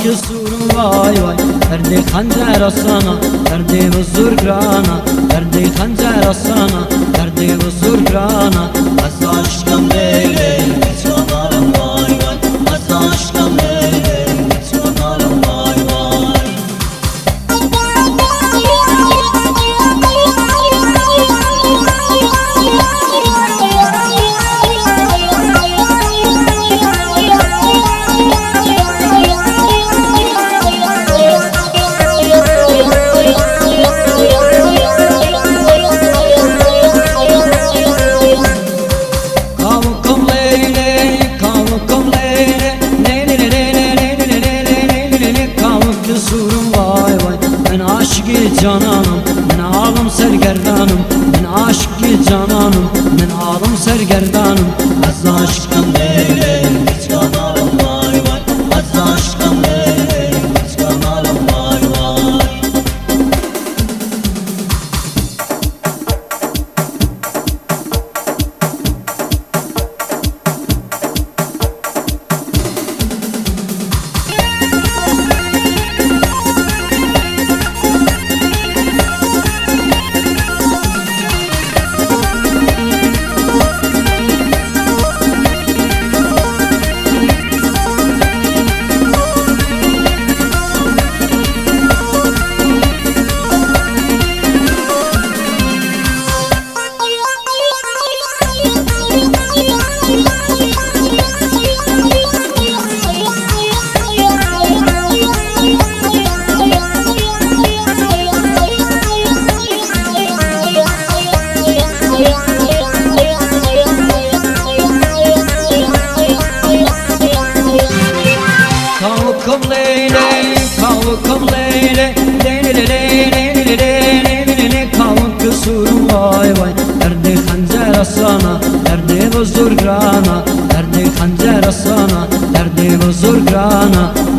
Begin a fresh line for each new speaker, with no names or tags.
kesurum vay vay. Derdi hancer sana, derdi huzur grana. Derdi hancer sana, derdi huzur grana. Az aşkım leylim hiç kanarım vay vay. Az aşkım leylim hiç kanarım vay vay. Cananım, ben ağlım sergerdanım. Ben aşık cananım, ben ağlım sergerdanım. Az aşkım leylim hiç kanarım vay vay. Az aşkım leylim hiç kanarım vay vay. Kavukum leyle, kavukum leyle, leyle leyle leyle leyle. Kavuk kusurum vay vay. Derdi hancer sana, derdi huzur grana. Derdi hancer sana, derdi huzur grana.